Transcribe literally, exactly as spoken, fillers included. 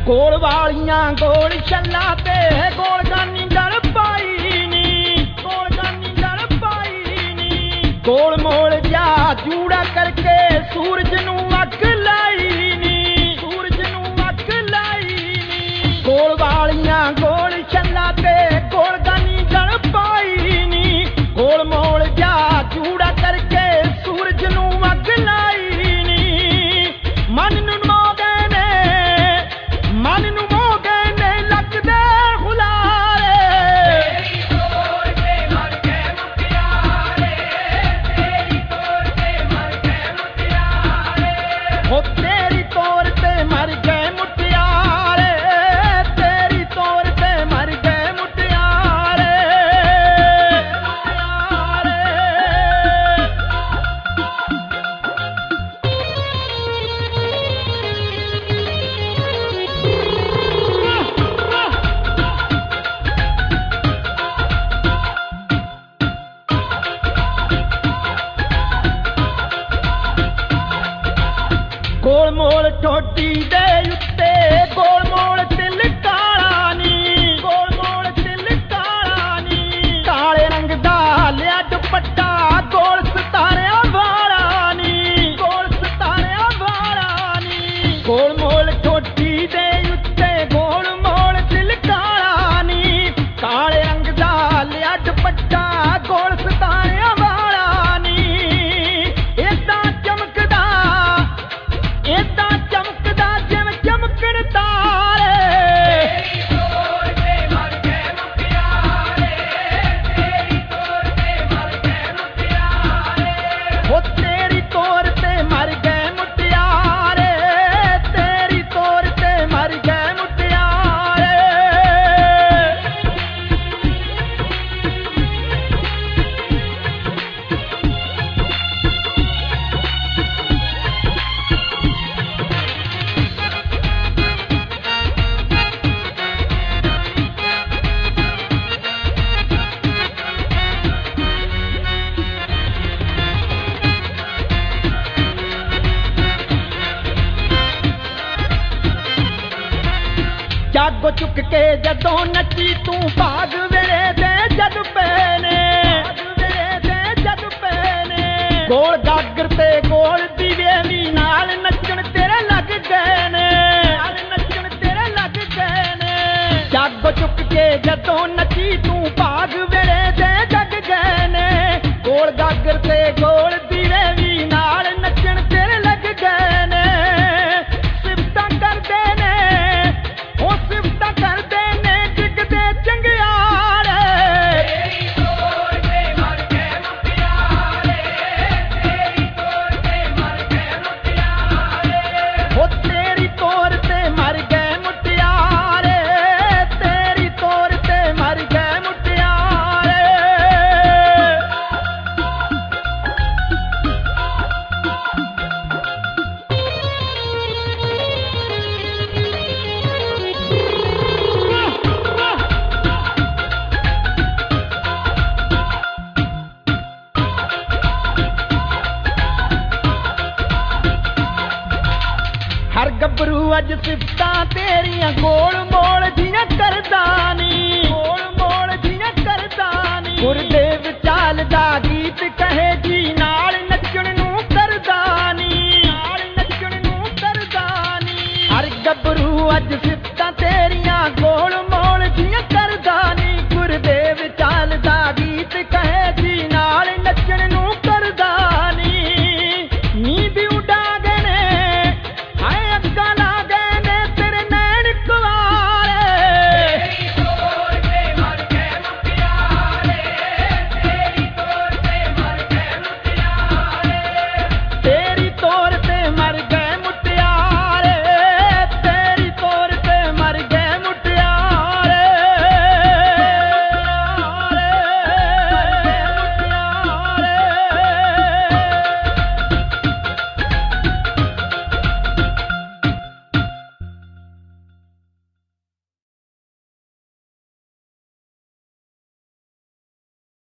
ਕੋਲ ਵਾਲੀਆਂ ਗੋਲ ਛੱਲਾ ਤੇ ਗੋਲ ਗਾਨੀ ਗਲ ਪਾਈ ਨੀ, ਗੋਲ ਗਾਨੀ ਗਲ ਪਾਈ ਨੀ। ਗੋਲ ਮੋਲ ਜਾ ਜੂੜਾ ਕਰਕੇ ਸੂਰਜ ਨੂੰ ਅੱਗ ਲਾਈ ਨੀ, ਸੂਰਜ ਨੂੰ ਅੱਗ ਲਾਈ ਨੀ। ਕੋਲ ਵਾਲੀਆਂ ਗੋਲ ਛੱਲਾ ਤੇ ਗੋਲ ਗਾਨੀ ਗਲ ਪਾਈ ਨੀ। ਗੋਲ ਮੋਲ ਜਾ ਜੂੜਾ ਕਰਕੇ ਸੂਰਜ ਨੂੰ ਅੱਗ ਲਾਈ ਨੀ। ਮਨ ਨੂੰ ਮੋਗੇ ਨੇ, ਮਨ ਨੂੰ ਮੋਗੇ ਨੇ ਲੱਗਦੇ ਹੁਲਾਰੇ। ਤੇਰੀ ਤੋਰ ਤੇ ਮਰ ਗਏ ਮੁਟਿਆਰੇ, ਤੇਰੀ ਤੋਰ ਤੇ ਮਰ ਗਏ ਮੁਟਿਆਰੇ। ਹੋ ਤੇਰੀ ਤੋਰ ਤੇ ਮਰ ਗਏ ਮੁਟਿਆਰੇ, ਤੇਰੀ ਤੋਰ ਤੇ ਮਰ ਗਏ ਮੁਟਿਆਰੇ, ਮੁਟਿਆਰੇ। ਗੋਲ ਮੋਲ ਠੋਡੀ ਦੇ ਉੱਤੇ ਗੋਲ ਮੋਲ ਤਿਲ ਕਾਲਾ ਨੀ, ਗੋਲ ਮੋਲ ਤਿਲ ਕਾਲਾ ਨੀ। ਕਾਲੇ ਰੰਗ ਦਾ ਲਿਆ ਦੁਪੱਟਾ ਗੋਲ ਸਿਤਾਰਿਆਂ ਵਾਲਾ ਨੀ, ਗੋਲ ਸਿਤਾਰਿਆਂ ਵਾਲਾ ਨੀ। ਗੋਲ ਮੋਲ ਠੋਡੀ ਦੇ ਉੱਤੇ ਗੋਲ ਮੋਲ ਤਿਲ ਕਾਲਾ ਨੀ। ਕਾਲੇ ਰੰਗ ਦਾ ਲਿਆ ਦੁਪੱਟਾ ਗੋਲ ਸਿਤਾਰਿਆਂ ਵਾਲਾ ਨੀ। ਏਦਾਂ ਚਮਕਦਾ, ਏਦਾਂ ਚਮਕਦਾ ਜਿਵੇਂ ਚਮਕਣ ਤਾਰੇ। ਤੇਰੀ ਤੋਰ ਤੇ ਮਰ ਗਏ ਮੁਟਿਆਰੇ, ਤੇਰੀ ਤੋਰ ਤੇ ਮਰ ਗਏ ਮੁਟਿਆਰੇ। ਹੋ ਤੇਰੀ ਤੋਰ ਤੇ ਮਰ ਗਏ ਮੁਟਿਆਰੇ, ਤੇਰੀ ਤੋਰ ਤੇ ਮਰ ਗਏ ਮੁਟਿਆਰੇ। ਜਾਗੋ ਚੁੱਕ ਕੇ ਜਦੋਂ ਨੱਚੀ ਤੂੰ ਭਾਗ ਵੇਲੇ ਦੇ ਜਦ ਪਏ ਨੇ, ਭਾਗ ਵੇਲੇ ਦੇ ਜਦ ਪਏ ਨੇ। ਗੋਲ ਗਾਗਰ ਤੇ ਗੋਲ ਦੀਵੇ ਵੀ ਨਾਲ ਨੱਚਣ ਤੇਰੇ ਲੱਗ ਗਏ ਨੇ, ਨਾਲ ਨੱਚਣ ਤੇਰੇ ਲੱਗ ਗਏ ਨੇ। ਜਾਗੋ ਚੁੱਕ ਕੇ ਜਦੋਂ ਨੱਚੀ ਤੂੰ ਭਾਗ ਵੇਲੇ ਦੇ ਜਗ ਗਏ ਨੇ। ਗੋਲ ਗਾਗਰ ਤੇ ਗੋਲ ਦੀਵੇ ਵੀ ਨਾਲ ਨੱਚਣ ਤੇਰੇ ਲੱਗ ਗਏ ਨੇ। ਸਿਫਤਾਂ ਕਰਦੇ ਨੇ, ਉਹ ਸਿਫਤਾਂ ਕਰਦੇ ਨੇ ਡਿੱਗਦੇ ਚੰਗਿਆੜੇ। ਤੇਰੀ ਤੋਰ ਤੇ ਮਰ ਗਏ ਮੁਟਿਆਰੇ, ਤੇਰੀ ਤੋਰ ਤੇ ਮਰ ਗਏ ਮੁਟਿਆਰੇ। ਹੋ ਤੇਰੀ ਤੋਰ ਤੇ ਮਰ ਗਏ ਮੁਟਿਆਰੇ, ਤੇਰੀ ਤੋਰ ਤੇ ਮਰ ਗਏ ਮੁਟਿਆਰੇ। ਹਰ ਗੱਭਰੂ ਅੱਜ ਸਿਫਤਾਂ ਤੇਰੀਆਂ ਗੋਲ ਮੋਲ ਜੀਆਂ ਕਰਦਾ ਨੀ, ਗੋਲ ਮੋਲ ਜੀਆਂ ਕਰਦਾ ਨੀ। ਗੁਰਦੇਵ ਚਾਲ ਦਾ ਗੀਤ ਕਹੇ ਜੀ ਨਾਲ ਨੱਚਣ ਨੂੰ ਕਰਦਾ ਨੀ, ਨਾਲ ਨੱਚਣ ਨੂੰ ਕਰਦਾ ਨੀ। ਹਰ ਗੱਭਰੂ ਅੱਜ ਸਿਫਤਾਂ ਤੇਰੀਆਂ ਗੋਲ